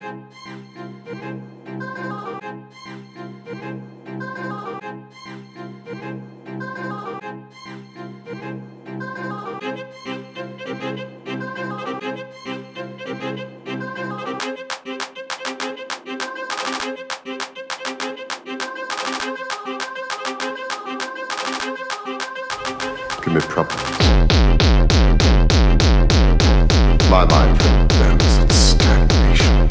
Give me problems. My mind condemns its stagnation.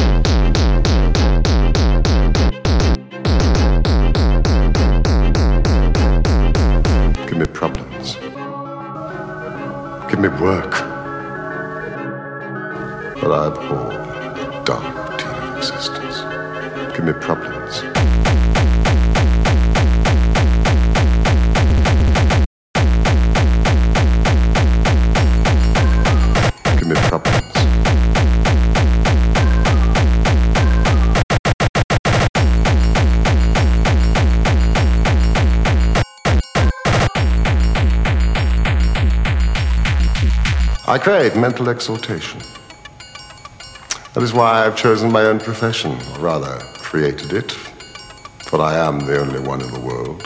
Give me problems. Give me work. But I abhor the dark routine of existence. Give me problems. Give me problems. I crave mental exaltation. That is why I've chosen my own profession, or rather, created it, for I am the only one in the world.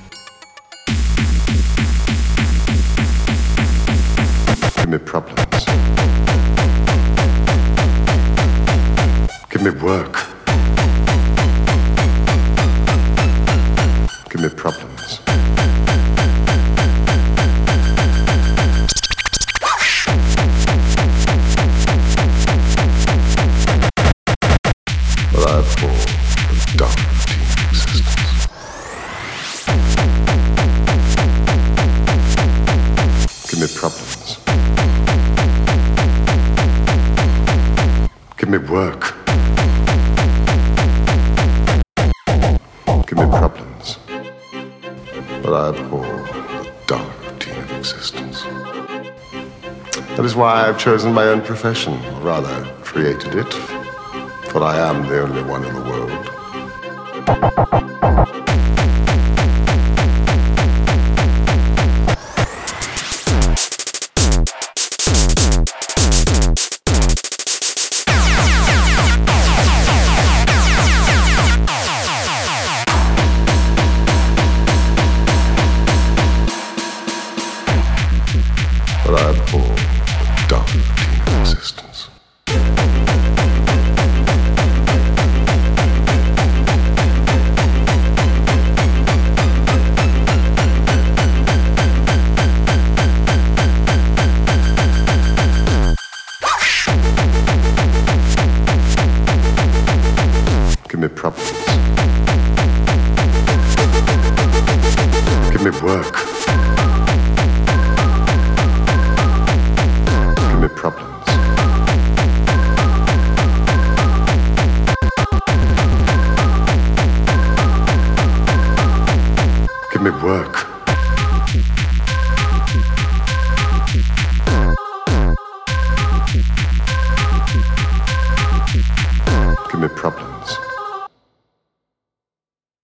Give me problems. Give me work. Give me problems. But I abhor the dark routine of existence. Give me problems. Give me work. Give me problems. But I abhor the dark routine of existence. That is why I've chosen my own profession, or rather, created it, for I am the only one in the world. But I abhor the dark routine of existence. Give me problems. Give me work. Give me problems. Give me work.